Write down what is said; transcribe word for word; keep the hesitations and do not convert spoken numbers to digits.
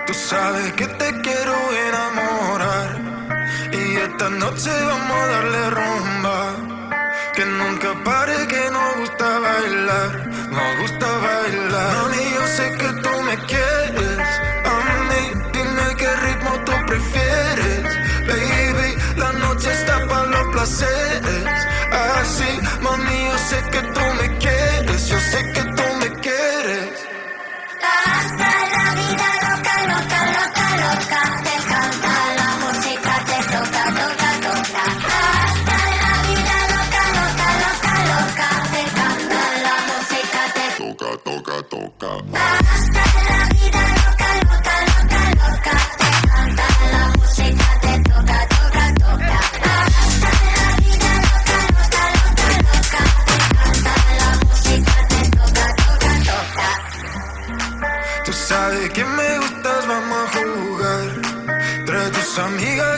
Sabes que te quiero enamorar y esta noche vamos a darle rumba. Que nunca pare, que nos gusta bailar, nos gusta bailar. Mami, yo sé que tú me quieres, a mí, dime qué ritmo tú prefieres. Baby, la noche está para los placeres. Así, mami, yo sé que tú me quieres, yo sé que tú me quieres. Hasta la vida loca, loca, loca, loca. Te encanta la música, te toca, toca, toca. Hasta la vida loca, loca, loca, loca. Te encanta la música, te toca, toca, toca. Hasta la vida loca, loca, loca, loca. Te encanta la música, te toca, toca, toca. Hasta la vida loca, loca, loca, loca. Te encanta la música, te toca, toca, toca. Tú sabes que me gustas, vamos a jugar. Trae tus amigas